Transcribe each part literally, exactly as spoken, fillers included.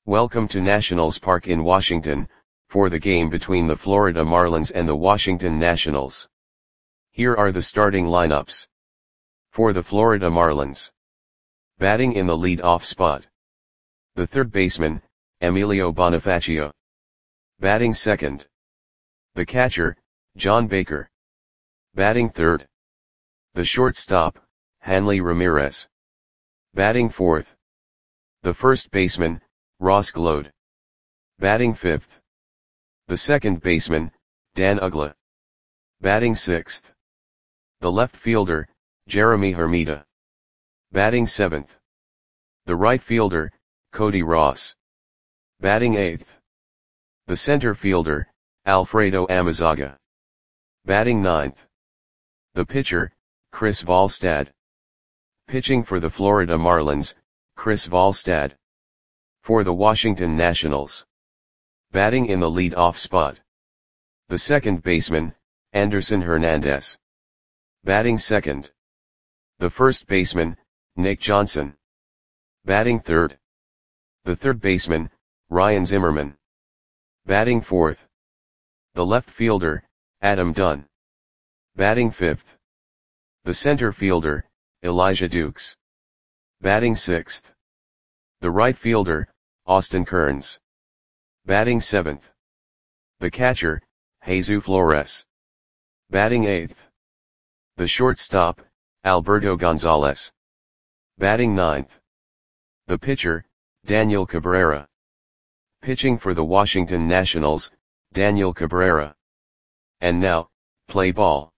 Welcome to Nationals Park in Washington, for the game between the Florida Marlins and the Washington Nationals. Here are the starting lineups. For the Florida Marlins. Batting in the lead-off spot. The third baseman, Emilio Bonifacio. Batting second. The catcher, John Baker. Batting third. The shortstop, Hanley Ramirez. Batting fourth. The first baseman, Ross Gload. Batting fifth. The second baseman, Dan Uggla. Batting sixth. The left fielder, Jeremy Hermida. Batting seventh. The right fielder, Cody Ross. Batting eighth. The center fielder, Alfredo Amezaga. Batting ninth. The pitcher, Chris Volstad. Pitching for the Florida Marlins, Chris Volstad. For the Washington Nationals. Batting in the lead-off spot. The second baseman, Anderson Hernandez. Batting second. The first baseman, Nick Johnson. Batting third. The third baseman, Ryan Zimmerman. Batting fourth. The left fielder, Adam Dunn. Batting fifth. The center fielder, Elijah Dukes. Batting sixth. The right fielder, Austin Kearns. Batting seventh. The catcher, Jesus Flores. Batting eighth. The shortstop, Alberto Gonzalez. Batting ninth. The pitcher, Daniel Cabrera. Pitching for the Washington Nationals, Daniel Cabrera. And now, play ball.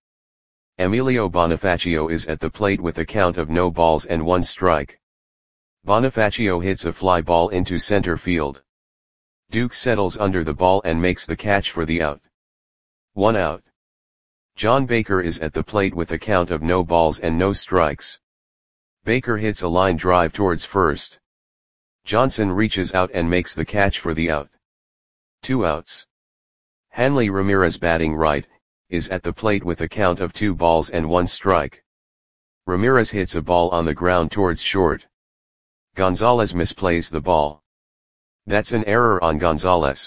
Emilio Bonifacio is at the plate with a count of no balls and one strike. Bonifacio hits a fly ball into center field. Duke settles under the ball and makes the catch for the out. One out. John Baker is at the plate with a count of no balls and no strikes. Baker hits a line drive towards first. Johnson reaches out and makes the catch for the out. Two outs. Hanley Ramirez, batting right, is at the plate with a count of two balls and one strike. Ramirez hits a ball on the ground towards short. Gonzalez misplays the ball. That's an error on Gonzalez.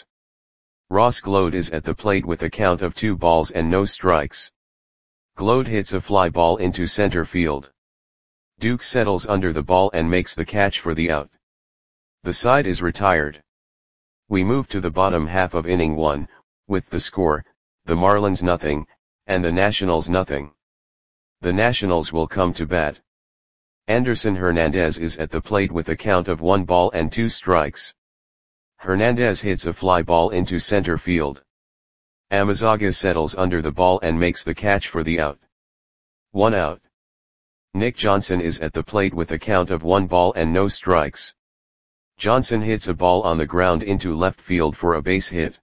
Ross Gload is at the plate with a count of two balls and no strikes. Gload hits a fly ball into center field. Duke settles under the ball and makes the catch for the out. The side is retired. We move to the bottom half of inning one, with the score, the Marlins nothing, and the Nationals nothing. The Nationals will come to bat. Anderson Hernandez is at the plate with a count of one ball and two strikes. Hernandez hits a fly ball into center field. Amezaga settles under the ball and makes the catch for the out. One out. Nick Johnson is at the plate with a count of one ball and no strikes. Johnson hits a ball on the ground into left field for a base hit.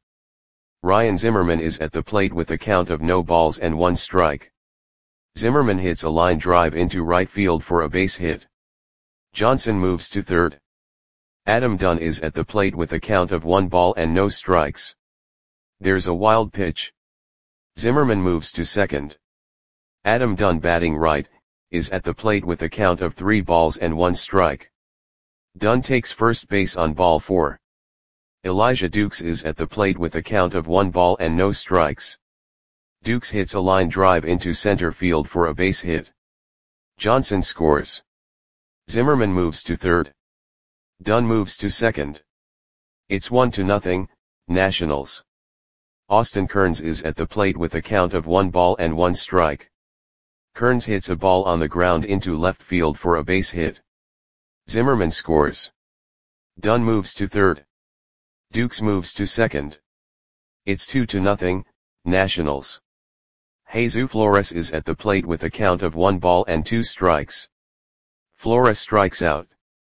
Ryan Zimmerman is at the plate with a count of no balls and one strike. Zimmerman hits a line drive into right field for a base hit. Johnson moves to third. Adam Dunn is at the plate with a count of one ball and no strikes. There's a wild pitch. Zimmerman moves to second. Adam Dunn, batting right, is at the plate with a count of three balls and one strike. Dunn takes first base on ball four. Elijah Dukes is at the plate with a count of one ball and no strikes. Dukes hits a line drive into center field for a base hit. Johnson scores. Zimmerman moves to third. Dunn moves to second. It's one to nothing, Nationals. Austin Kearns is at the plate with a count of one ball and one strike. Kearns hits a ball on the ground into left field for a base hit. Zimmerman scores. Dunn moves to third. Dukes moves to second. It's two to nothing, Nationals. Jesus Flores is at the plate with a count of one ball and two strikes. Flores strikes out.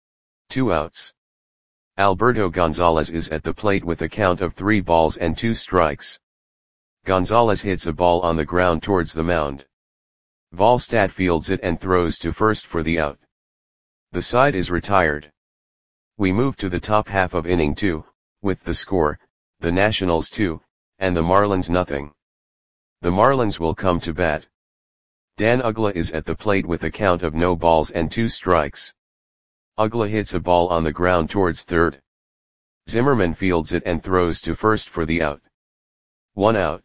Two outs. Alberto Gonzalez is at the plate with a count of three balls and two strikes. Gonzalez hits a ball on the ground towards the mound. Volstad fields it and throws to first for the out. The side is retired. We move to the top half of inning two, with the score, the Nationals two, and the Marlins nothing. The Marlins will come to bat. Dan Uggla is at the plate with a count of no balls and two strikes. Uggla hits a ball on the ground towards third. Zimmerman fields it and throws to first for the out. One out.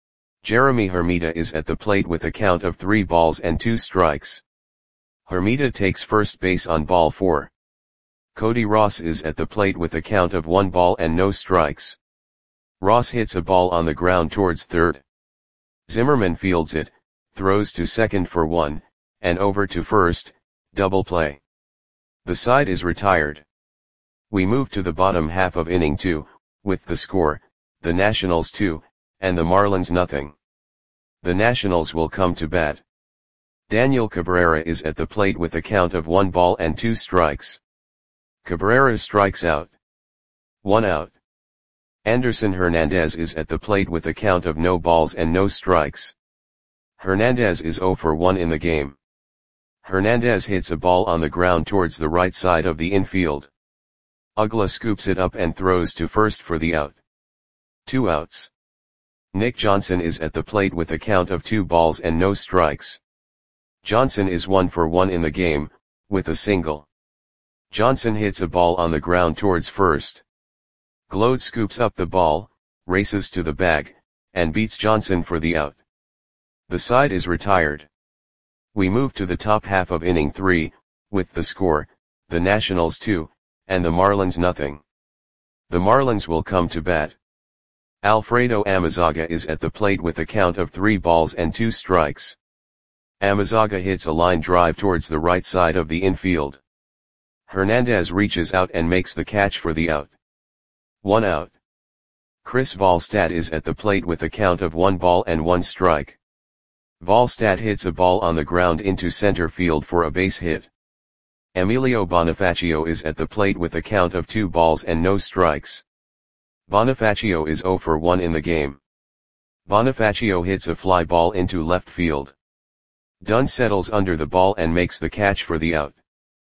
Jeremy Hermida is at the plate with a count of three balls and two strikes. Hermida takes first base on ball four. Cody Ross is at the plate with a count of one ball and no strikes. Ross hits a ball on the ground towards third. Zimmerman fields it, throws to second for one, and over to first, double play. The side is retired. We move to the bottom half of inning two, with the score, the Nationals two, and the Marlins nothing. The Nationals will come to bat. Daniel Cabrera is at the plate with a count of one ball and two strikes. Cabrera strikes out. One out. Anderson Hernandez is at the plate with a count of no balls and no strikes. Hernandez is zero for one in the game. Hernandez hits a ball on the ground towards the right side of the infield. Ugla scoops it up and throws to first for the out. Two outs. Nick Johnson is at the plate with a count of two balls and no strikes. Johnson is one for one in the game, with a single. Johnson hits a ball on the ground towards first. Glode scoops up the ball, races to the bag, and beats Johnson for the out. The side is retired. We move to the top half of inning three, with the score, the Nationals two, and the Marlins nothing. The Marlins will come to bat. Alfredo Amezaga is at the plate with a count of three balls and two strikes. Amezaga hits a line drive towards the right side of the infield. Hernandez reaches out and makes the catch for the out. One out. Chris Volstad is at the plate with a count of one ball and one strike. Volstad hits a ball on the ground into center field for a base hit. Emilio Bonifacio is at the plate with a count of two balls and no strikes. Bonifacio is zero for one in the game. Bonifacio hits a fly ball into left field. Dunn settles under the ball and makes the catch for the out.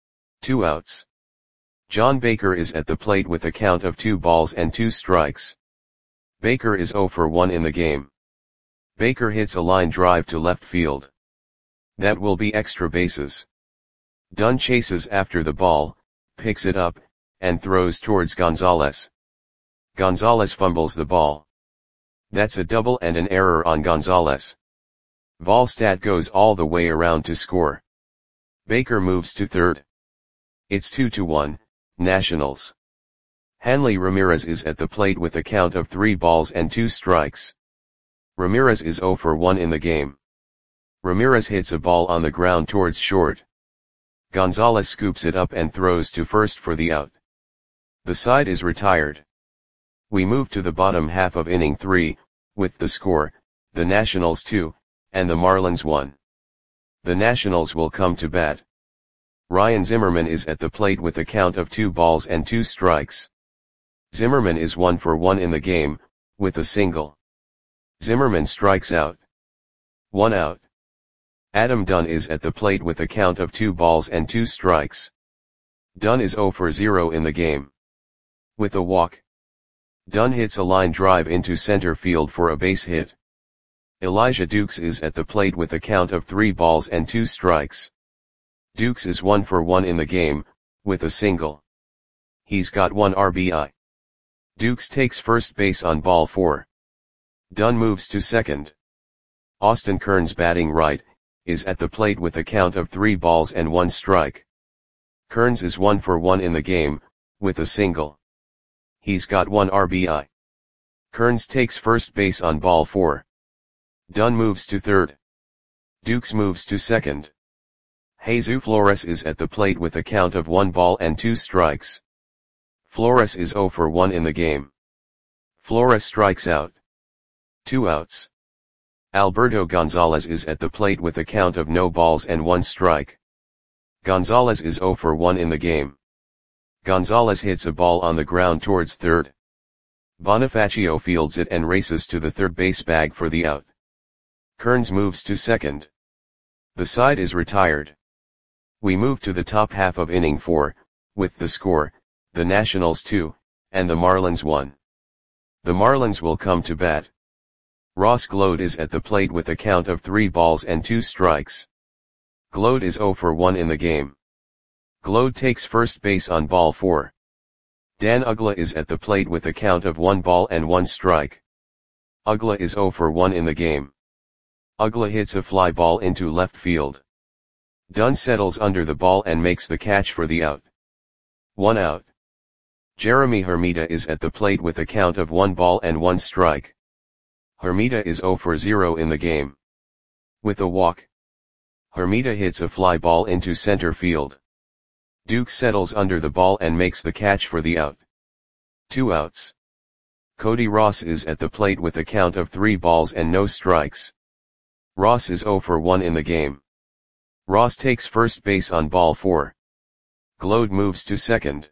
Two outs. John Baker is at the plate with a count of two balls and two strikes. Baker is zero for one in the game. Baker hits a line drive to left field. That will be extra bases. Dunn chases after the ball, picks it up, and throws towards Gonzalez. Gonzalez fumbles the ball. That's a double and an error on Gonzalez. Volstad goes all the way around to score. Baker moves to third. It's two to one, Nationals. Hanley Ramirez is at the plate with a count of three balls and two strikes. Ramirez is zero for one in the game. Ramirez hits a ball on the ground towards short. Gonzalez scoops it up and throws to first for the out. The side is retired. We move to the bottom half of inning three, with the score, the Nationals two, and the Marlins one. The Nationals will come to bat. Ryan Zimmerman is at the plate with a count of two balls and two strikes. Zimmerman is one for one in the game, with a single. Zimmerman strikes out. One out. Adam Dunn is at the plate with a count of two balls and two strikes. Dunn is zero for zero in the game. With a walk. Dunn hits a line drive into center field for a base hit. Elijah Dukes is at the plate with a count of three balls and two strikes. Dukes is one for one in the game, with a single. He's got one R B I. Dukes takes first base on ball four. Dunn moves to second. Austin Kearns, batting right, is at the plate with a count of three balls and one strike. Kearns is one for one in the game, with a single. He's got one R B I. Kearns takes first base on ball four. Dunn moves to third. Dukes moves to second. Jesus Flores is at the plate with a count of one ball and two strikes. Flores is zero for one in the game. Flores strikes out. Two outs. Alberto Gonzalez is at the plate with a count of no balls and one strike. Gonzalez is zero for one in the game. Gonzalez hits a ball on the ground towards third. Bonifacio fields it and races to the third base bag for the out. Kearns moves to second. The side is retired. We move to the top half of inning four, with the score, the Nationals two, and the Marlins one. The Marlins will come to bat. Ross Glode is at the plate with a count of three balls and two strikes. Glode is zero for one in the game. Glode takes first base on ball four. Dan Uggla is at the plate with a count of one ball and one strike. Uggla is zero for one in the game. Uggla hits a fly ball into left field. Dunn settles under the ball and makes the catch for the out. One out. Jeremy Hermida is at the plate with a count of one ball and one strike. Hermida is zero for zero in the game. With a walk, Hermida hits a fly ball into center field. Duke settles under the ball and makes the catch for the out. Two outs. Cody Ross is at the plate with a count of three balls and no strikes. Ross is zero for one in the game. Ross takes first base on ball four. Glode moves to second.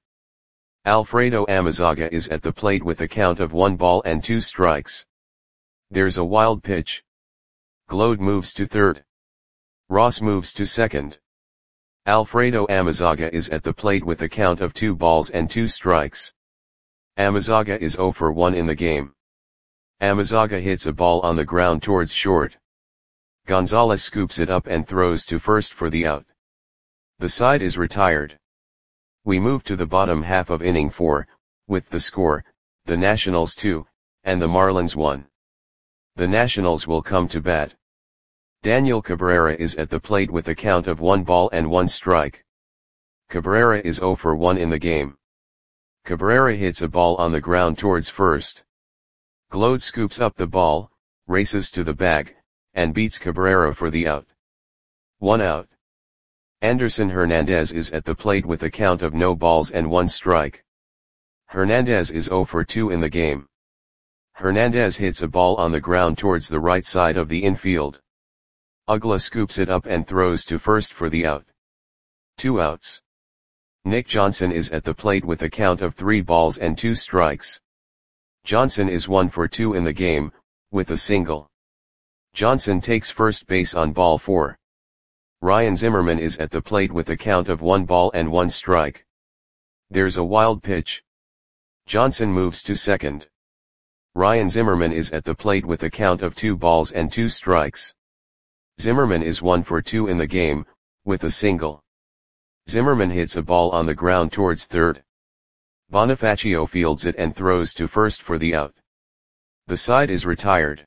Alfredo Amezaga is at the plate with a count of one ball and two strikes. There's a wild pitch. Glode moves to third. Ross moves to second. Alfredo Amezaga is at the plate with a count of two balls and two strikes. Amezaga is zero for one in the game. Amezaga hits a ball on the ground towards short. Gonzalez scoops it up and throws to first for the out. The side is retired. We move to the bottom half of inning four, with the score, the Nationals two, and the Marlins one. The Nationals will come to bat. Daniel Cabrera is at the plate with a count of one ball and one strike. Cabrera is zero for one in the game. Cabrera hits a ball on the ground towards first. Glode scoops up the ball, races to the bag, and beats Cabrera for the out. One out. Anderson Hernandez is at the plate with a count of no balls and one strike. Hernandez is zero for two in the game. Hernandez hits a ball on the ground towards the right side of the infield. Uggla scoops it up and throws to first for the out. Two outs. Nick Johnson is at the plate with a count of three balls and two strikes. Johnson is one for two in the game, with a single. Johnson takes first base on ball four. Ryan Zimmerman is at the plate with a count of one ball and one strike. There's a wild pitch. Johnson moves to second. Ryan Zimmerman is at the plate with a count of two balls and two strikes. Zimmerman is one for two in the game, with a single. Zimmerman hits a ball on the ground towards third. Bonifacio fields it and throws to first for the out. The side is retired.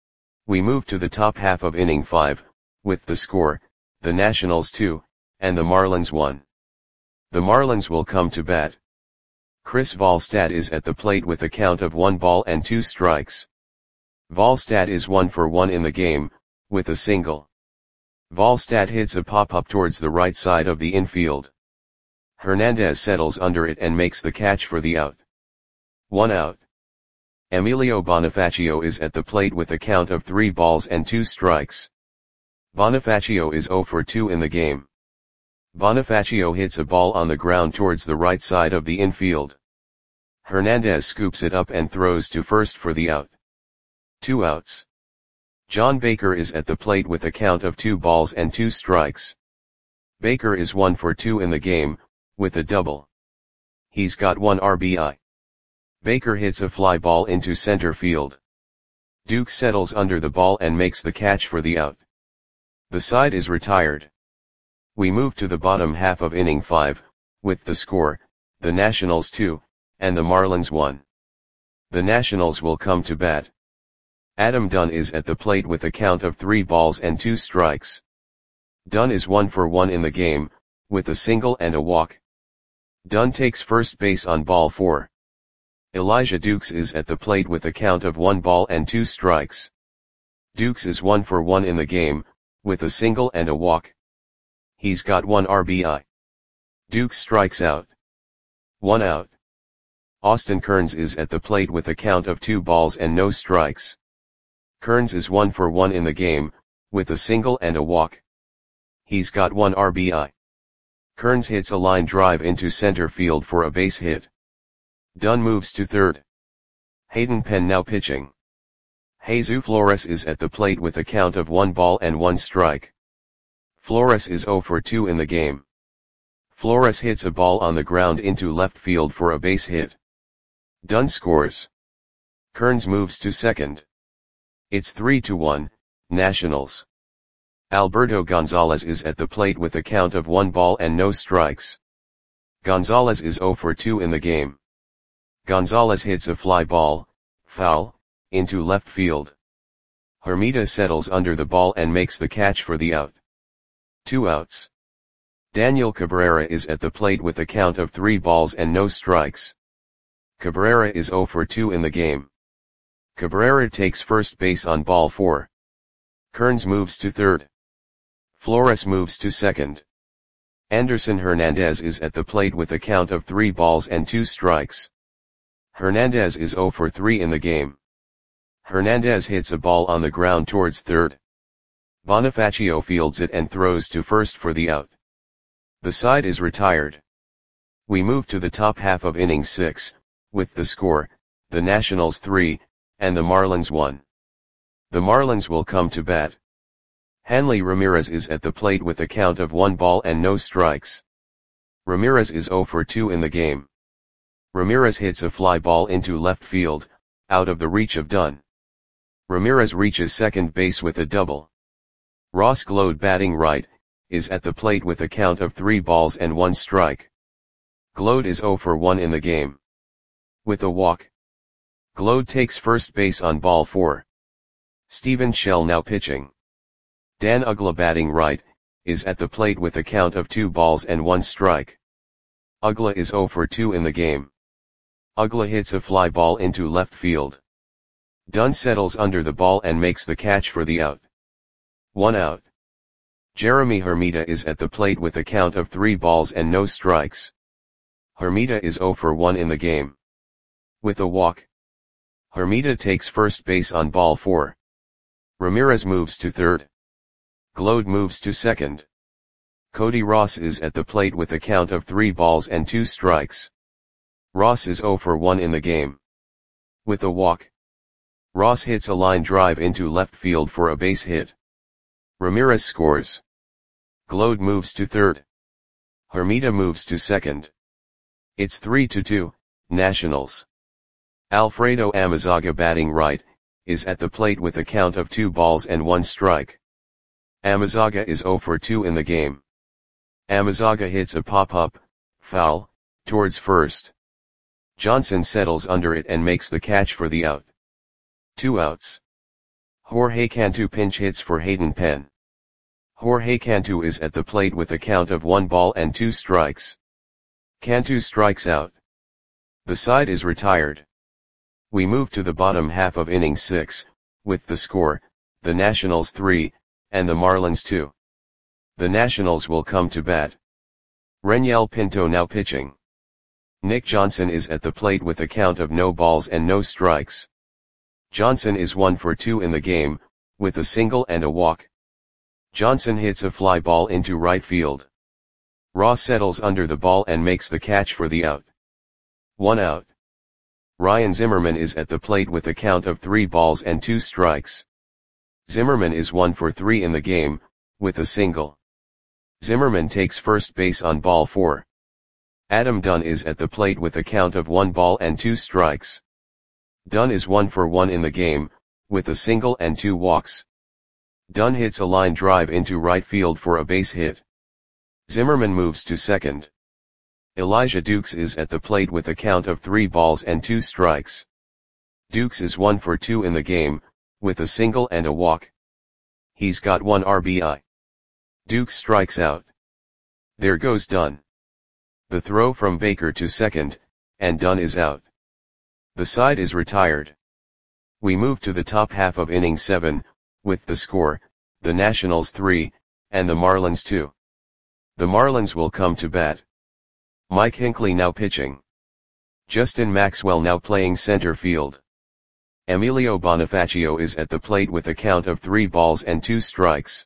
We move to the top half of inning five, with the score, the Nationals two, and the Marlins one. The Marlins will come to bat. Chris Volstad is at the plate with a count of one ball and two strikes. Volstad is one for one in the game, with a single. Volstad hits a pop-up towards the right side of the infield. Hernandez settles under it and makes the catch for the out. One out. Emilio Bonifacio is at the plate with a count of three balls and two strikes. Bonifacio is zero for two in the game. Bonifacio hits a ball on the ground towards the right side of the infield. Hernandez scoops it up and throws to first for the out. Two outs. John Baker is at the plate with a count of two balls and two strikes. Baker is one for two in the game, with a double. He's got one R B I. Baker hits a fly ball into center field. Duke settles under the ball and makes the catch for the out. The side is retired. We move to the bottom half of inning five, with the score, the Nationals two, and the Marlins one. The Nationals will come to bat. Adam Dunn is at the plate with a count of three balls and two strikes. Dunn is one for one in the game, with a single and a walk. Dunn takes first base on ball four. Elijah Dukes is at the plate with a count of one ball and two strikes. Dukes is one for one in the game, with a single and a walk. He's got one R B I. Dukes strikes out. One out. Austin Kearns is at the plate with a count of two balls and no strikes. Kearns is one for one in the game, with a single and a walk. He's got one R B I. Kearns hits a line drive into center field for a base hit. Dunn moves to third. Hayden Penn now pitching. Jesus Flores is at the plate with a count of one ball and one strike. Flores is zero for two in the game. Flores hits a ball on the ground into left field for a base hit. Dunn scores. Kearns moves to second. It's three to one, Nationals. Alberto Gonzalez is at the plate with a count of one ball and no strikes. Gonzalez is zero for two in the game. Gonzalez hits a fly ball, foul, into left field. Hermida settles under the ball and makes the catch for the out. Two outs. Daniel Cabrera is at the plate with a count of three balls and no strikes. Cabrera is oh for two in the game. Cabrera takes first base on ball four. Kearns moves to third. Flores moves to second. Anderson Hernandez is at the plate with a count of three balls and two strikes. Hernandez is oh for three in the game. Hernandez hits a ball on the ground towards third. Bonifacio fields it and throws to first for the out. The side is retired. We move to the top half of inning six, with the score, the Nationals three, and the Marlins one. The Marlins will come to bat. Hanley Ramirez is at the plate with a count of one ball and no strikes. Ramirez is oh for two in the game. Ramirez hits a fly ball into left field, out of the reach of Dunn. Ramirez reaches second base with a double. Ross Gload, batting right, is at the plate with a count of three balls and one strike. Gload is oh for one in the game. With a walk. Gload takes first base on ball four. Steven Shell now pitching. Dan Uggla, batting right, is at the plate with a count of two balls and one strike. Uggla is oh for two in the game. Uggla hits a fly ball into left field. Dunn settles under the ball and makes the catch for the out. One out. Jeremy Hermida is at the plate with a count of three balls and no strikes. Hermida is oh for one in the game. With a walk. Hermida takes first base on ball four. Ramirez moves to third. Gload moves to second. Cody Ross is at the plate with a count of three balls and two strikes. Ross is oh for one in the game. With a walk. Ross hits a line drive into left field for a base hit. Ramirez scores. Gload moves to third. Hermida moves to second. It's three to two, Nationals. Alfredo Amezaga, batting right, is at the plate with a count of two balls and one strike. Amezaga is oh for two in the game. Amezaga hits a pop-up, foul, towards first. Johnson settles under it and makes the catch for the out. Two outs. Jorge Cantu pinch hits for Hayden Penn. Jorge Cantu is at the plate with a count of one ball and two strikes. Cantu strikes out. The side is retired. We move to the bottom half of inning six, with the score, the Nationals three, and the Marlins two. The Nationals will come to bat. Renyel Pinto now pitching. Nick Johnson is at the plate with a count of no balls and no strikes. Johnson is one for two in the game, with a single and a walk. Johnson hits a fly ball into right field. Ross settles under the ball and makes the catch for the out. One out. Ryan Zimmerman is at the plate with a count of three balls and two strikes. Zimmerman is one for three in the game, with a single. Zimmerman takes first base on ball four. Adam Dunn is at the plate with a count of one ball and two strikes. Dunn is one for one in the game, with a single and two walks. Dunn hits a line drive into right field for a base hit. Zimmerman moves to second. Elijah Dukes is at the plate with a count of three balls and two strikes. Dukes is one for two in the game, with a single and a walk. He's got one R B I. Dukes strikes out. There goes Dunn. The throw from Baker to second, and Dunn is out. The side is retired. We move to the top half of inning seven, with the score, the Nationals three, and the Marlins two. The Marlins will come to bat. Mike Hinckley now pitching. Justin Maxwell now playing center field. Emilio Bonifacio is at the plate with a count of three balls and two strikes.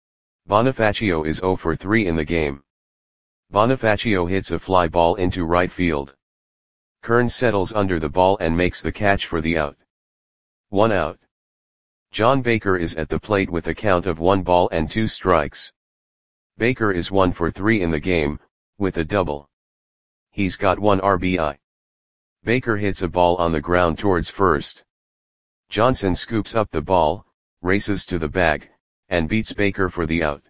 Bonifacio is oh for three in the game. Bonifacio hits a fly ball into right field. Kearns settles under the ball and makes the catch for the out. One out. John Baker is at the plate with a count of one ball and two strikes. Baker is one for three in the game, with a double. He's got one R B I. Baker hits a ball on the ground towards first. Johnson scoops up the ball, races to the bag, and beats Baker for the out.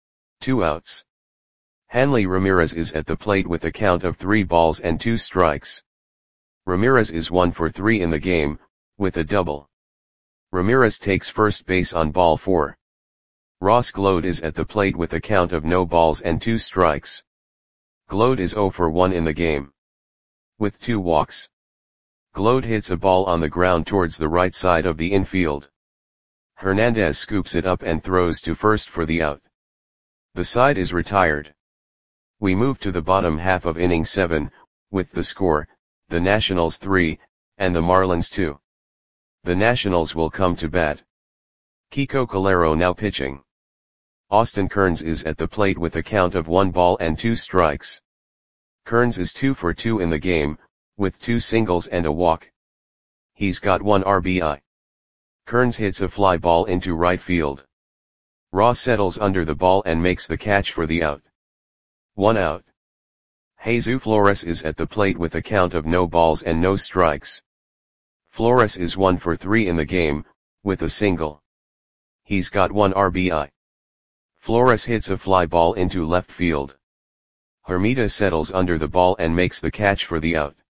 Two outs. Hanley Ramirez is at the plate with a count of three balls and two strikes. Ramirez is one for three in the game, with a double. Ramirez takes first base on ball four. Ross Gload is at the plate with a count of no balls and two strikes. Gload is zero for one in the game, with two walks. Gload hits a ball on the ground towards the right side of the infield. Hernandez scoops it up and throws to first for the out. The side is retired. We move to the bottom half of inning seven, with the score, the Nationals three, and the Marlins two. The Nationals will come to bat. Kiko Calero now pitching. Austin Kearns is at the plate with a count of one ball and two strikes. Kearns is two for two in the game, with two singles and a walk. He's got one R B I. Kearns hits a fly ball into right field. Ross settles under the ball and makes the catch for the out. One out. Jesus Flores is at the plate with a count of no balls and no strikes. Flores is one for three in the game, with a single. He's got one R B I. Flores hits a fly ball into left field. Hermida settles under the ball and makes the catch for the out.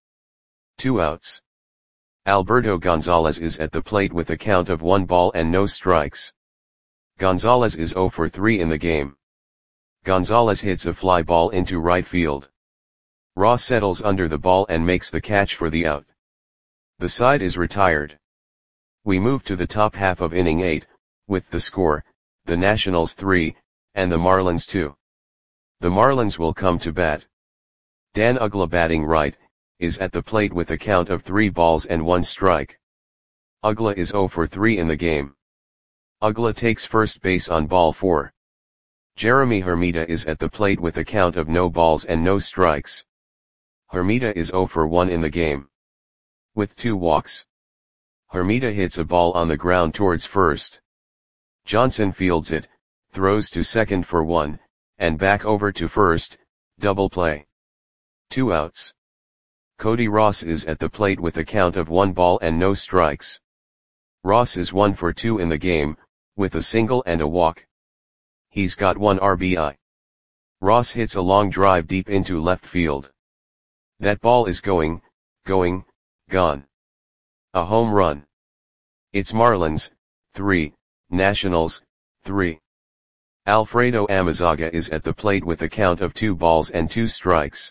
Two outs. Alberto Gonzalez is at the plate with a count of one ball and no strikes. Gonzalez is zero for three in the game. Gonzalez hits a fly ball into right field. Ross settles under the ball and makes the catch for the out. The side is retired. We move to the top half of inning eight, with the score, the Nationals three, and the Marlins two. The Marlins will come to bat. Dan Uggla batting right, is at the plate with a count of three balls and one strike. Uggla is zero for three in the game. Uggla takes first base on ball four. Jeremy Hermida is at the plate with a count of no balls and no strikes. Hermida is zero for one in the game, with two walks. Hermida hits a ball on the ground towards first. Johnson fields it, throws to second for one, and back over to first, double play. Two outs. Cody Ross is at the plate with a count of one ball and no strikes. Ross is one for two in the game, with a single and a walk. He's got one R B I. Ross hits a long drive deep into left field. That ball is going, going, gone. A home run. It's Marlins, three, Nationals, three. Alfredo Amezaga is at the plate with a count of two balls and two strikes.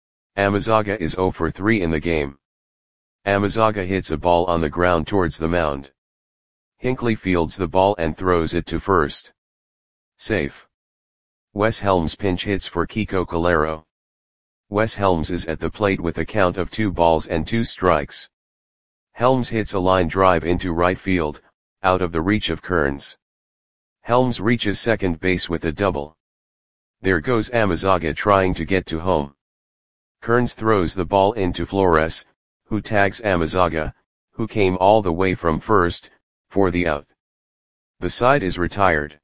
Amezaga is zero for three in the game. Amezaga hits a ball on the ground towards the mound. Hinckley fields the ball and throws it to first. Safe. Wes Helms pinch hits for Kiko Calero. Wes Helms is at the plate with a count of two balls and two strikes. Helms hits a line drive into right field, out of the reach of Kearns. Helms reaches second base with a double. There goes Amezaga trying to get to home. Kearns throws the ball into Flores, who tags Amezaga, who came all the way from first, for the out. The side is retired.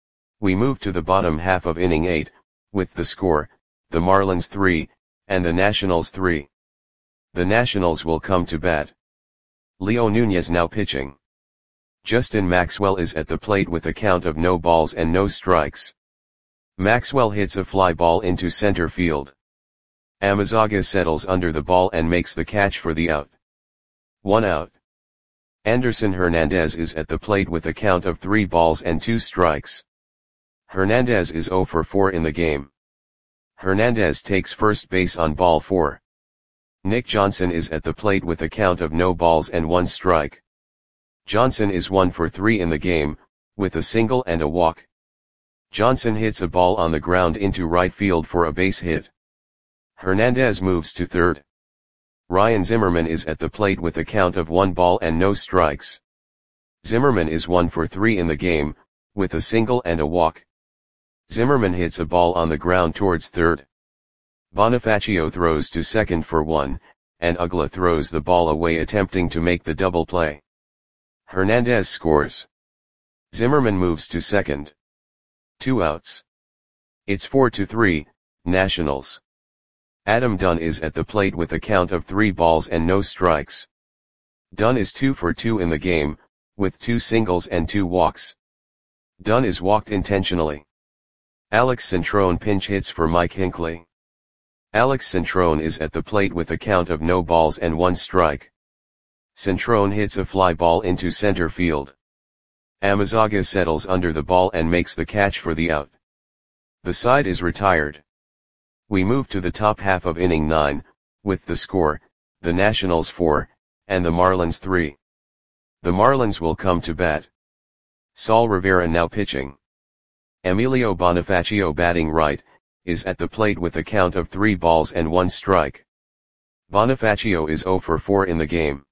We move to the bottom half of inning eight, with the score, the Marlins three, and the Nationals three. The Nationals will come to bat. Leo Nunez now pitching. Justin Maxwell is at the plate with a count of no balls and no strikes. Maxwell hits a fly ball into center field. Amezaga settles under the ball and makes the catch for the out. One out. Anderson Hernandez is at the plate with a count of three balls and two strikes. Hernandez is zero for four in the game. Hernandez takes first base on ball four. Nick Johnson is at the plate with a count of no balls and one strike. Johnson is one for three in the game, with a single and a walk. Johnson hits a ball on the ground into right field for a base hit. Hernandez moves to third. Ryan Zimmerman is at the plate with a count of one ball and no strikes. Zimmerman is one for three in the game, with a single and a walk. Zimmerman hits a ball on the ground towards third. Bonifacio throws to second for one, and Uggla throws the ball away attempting to make the double play. Hernandez scores. Zimmerman moves to second. Two outs. It's four to three, Nationals. Adam Dunn is at the plate with a count of three balls and no strikes. Dunn is two for two in the game, with two singles and two walks. Dunn is walked intentionally. Alex Centrone pinch hits for Mike Hinckley. Alex Centrone is at the plate with a count of no balls and one strike. Centrone hits a fly ball into center field. Amezaga settles under the ball and makes the catch for the out. The side is retired. We move to the top half of inning nine, with the score, the Nationals four, and the Marlins three. The Marlins will come to bat. Saul Rivera now pitching. Emilio Bonifacio batting right, is at the plate with a count of three balls and one strike. Bonifacio is zero for four in the game.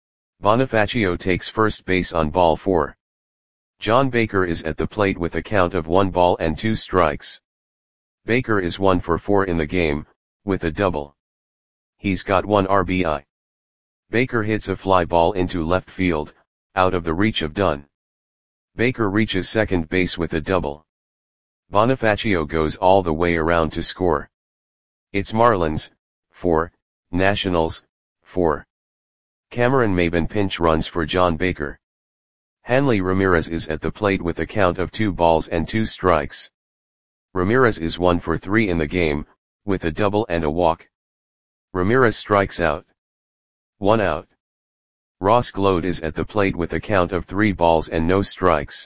Bonifacio takes first base on ball four. John Baker is at the plate with a count of one ball and two strikes. Baker is one for four in the game, with a double. He's got one R B I. Baker hits a fly ball into left field, out of the reach of Dunn. Baker reaches second base with a double. Bonifacio goes all the way around to score. It's Marlins, four, Nationals, four. Cameron Maybin pinch runs for John Baker. Hanley Ramirez is at the plate with a count of two balls and two strikes. Ramirez is one for three in the game, with a double and a walk. Ramirez strikes out. One out. Ross Gload is at the plate with a count of three balls and no strikes.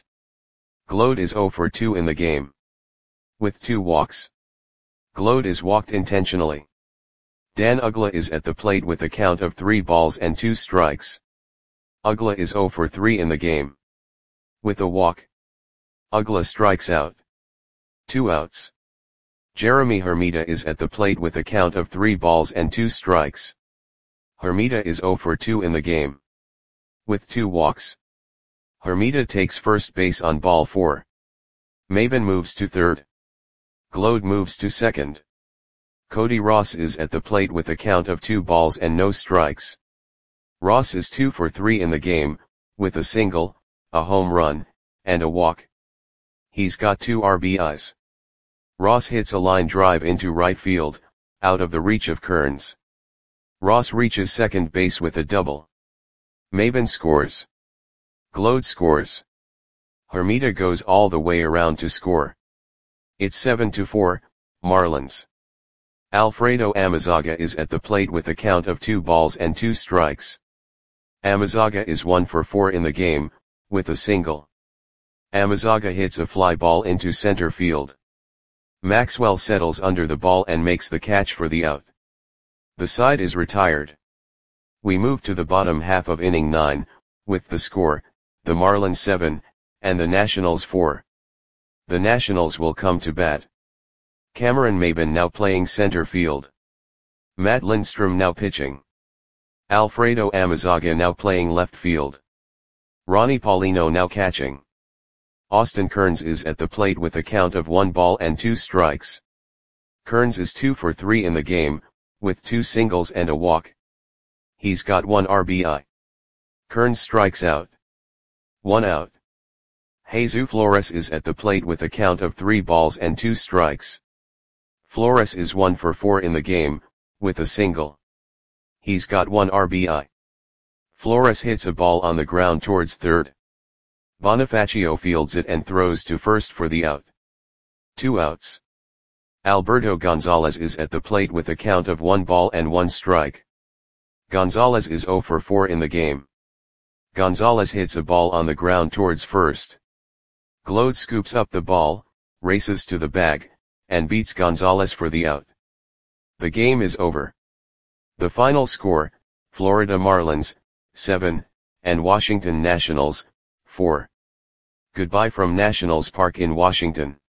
Gload is zero for two in the game, with two walks. Gload is walked intentionally. Dan Uggla is at the plate with a count of three balls and two strikes. Uggla is zero for three in the game, with a walk. Uggla strikes out. Two outs. Jeremy Hermida is at the plate with a count of three balls and two strikes. Hermida is zero for two in the game, with two walks. Hermida takes first base on ball four. Maybin moves to third. Gload moves to second. Cody Ross is at the plate with a count of two balls and no strikes. Ross is two for three in the game, with a single, a home run, and a walk. He's got two R B Is. Ross hits a line drive into right field, out of the reach of Kearns. Ross reaches second base with a double. Maybin scores. Gload scores. Hermida goes all the way around to score. It's seven to four, Marlins. Alfredo Amezaga is at the plate with a count of two balls and two strikes. Amezaga is one for four in the game, with a single. Amezaga hits a fly ball into center field. Maxwell settles under the ball and makes the catch for the out. The side is retired. We move to the bottom half of inning nine, with the score, the Marlins seven, and the Nationals four. The Nationals will come to bat. Cameron Maybin now playing center field. Matt Lindstrom now pitching. Alfredo Amezaga now playing left field. Ronnie Paulino now catching. Austin Kearns is at the plate with a count of one ball and two strikes. Kearns is two for three in the game, with two singles and a walk. He's got one R B I. Kearns strikes out. One out. Jesus Flores is at the plate with a count of three balls and two strikes. Flores is one for four in the game, with a single. He's got one R B I. Flores hits a ball on the ground towards third. Bonifacio fields it and throws to first for the out. Two outs. Alberto Gonzalez is at the plate with a count of one ball and one strike. Gonzalez is zero for four in the game. Gonzalez hits a ball on the ground towards first. Gload scoops up the ball, races to the bag, and beats Gonzalez for the out. The game is over. The final score, Florida Marlins, seven, and Washington Nationals, four. Goodbye from Nationals Park in Washington.